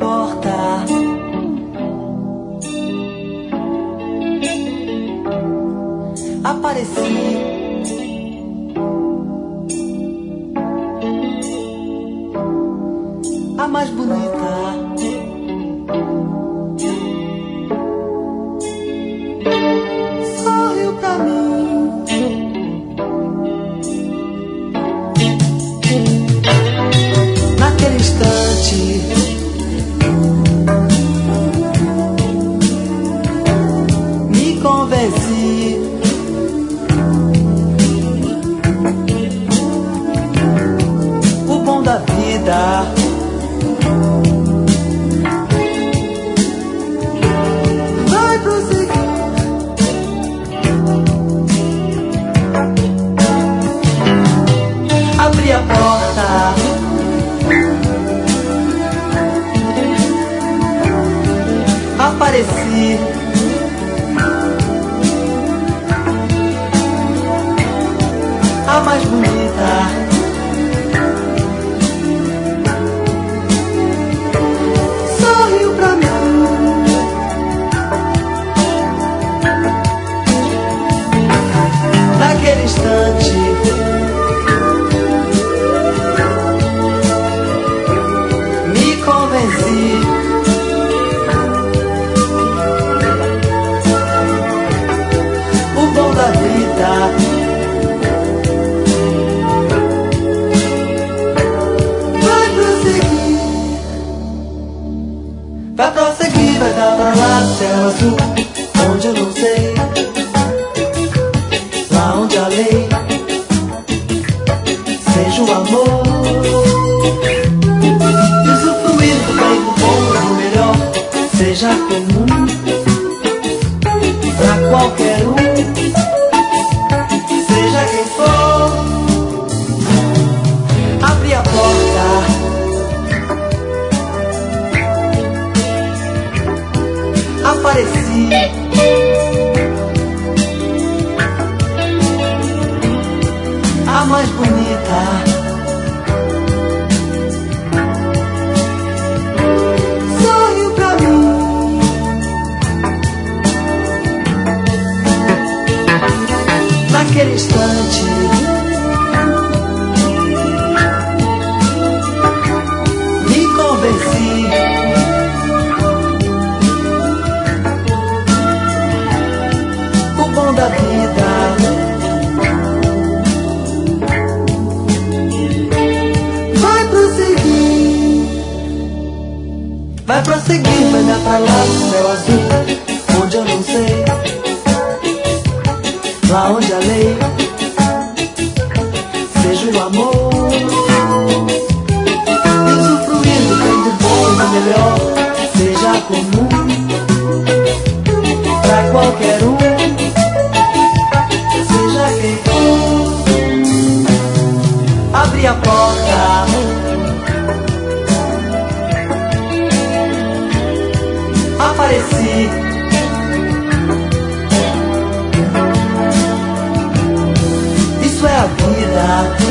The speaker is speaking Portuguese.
porta. Apareci. A mais bonita. Sorriu pra mim. Naquele instante, me convenci. O bom da vida vai prosseguir. Abri a porta. Apareci. A mais bonita. Sorriu pra mim. Naquele instante, me convenci. O bom da vida vai prosseguir. Vai prosseguir, vai dar pra lá do céu azul, onde eu não sei, lá onde a lei seja o amor. Usufruir do bem, do bom, do melhor, seja comum pra qualquer um, seja quem for. Abri a porta. Apareci. A mais bonita. Sorriu pra mim. Naquele instante, me convenci. O bom da vida vai prosseguir. Vai prosseguir, vai dar pra lá do céu azul, onde eu não sei, lá onde a lei seja o amor. Usufruir do bem, do bom, do melhor, seja comum pra qualquer um, seja quem for. Abri a porta. Apareci. Isso é a vida.